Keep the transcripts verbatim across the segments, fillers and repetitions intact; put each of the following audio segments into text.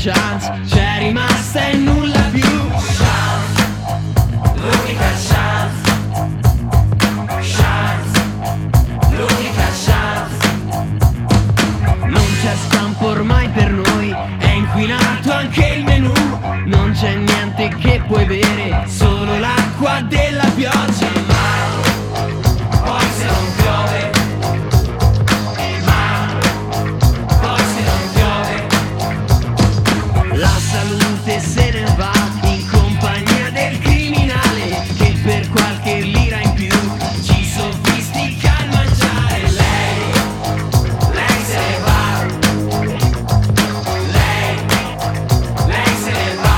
chance c'è rimasta e nulla più. Chance, l'unica chance. Chance, l'unica chance. Non c'è scampo ormai per noi, è inquinato anche il menù. Non c'è niente che puoi bere, solo l'acqua della pioggia. Ma poi se non piove, ma poi se non piove, la salute se ne va in compagnia del criminale che per qualche lira in più ci sofistica il mangiare. Lei, lei se ne va, lei, lei se ne va.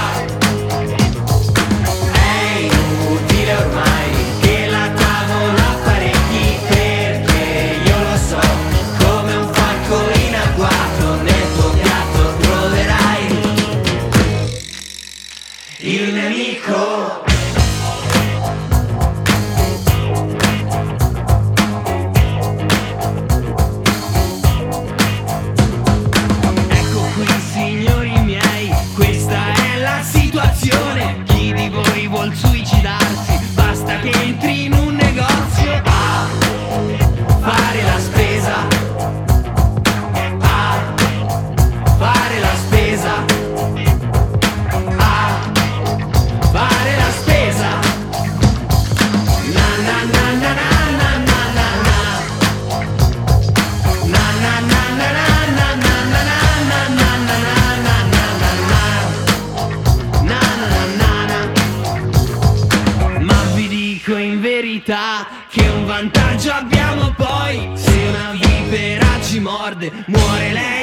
Ehi, utile ormai che la tavola apparecchi, perché io lo so, come un falco in agguato nel tuo piatto troverai il nemico. Ecco qui signori miei, questa è la situazione. Chi di voi vuol suicidarsi, basta che entri in un negozio a fare la spesa, a fare la spesa, a fare la spesa. Na na na na na na na na na. Na na na na na na na na na na na na na na na na. Ma vi dico in verità che un vantaggio abbiamo poi: se una vipera ci morde, muore lei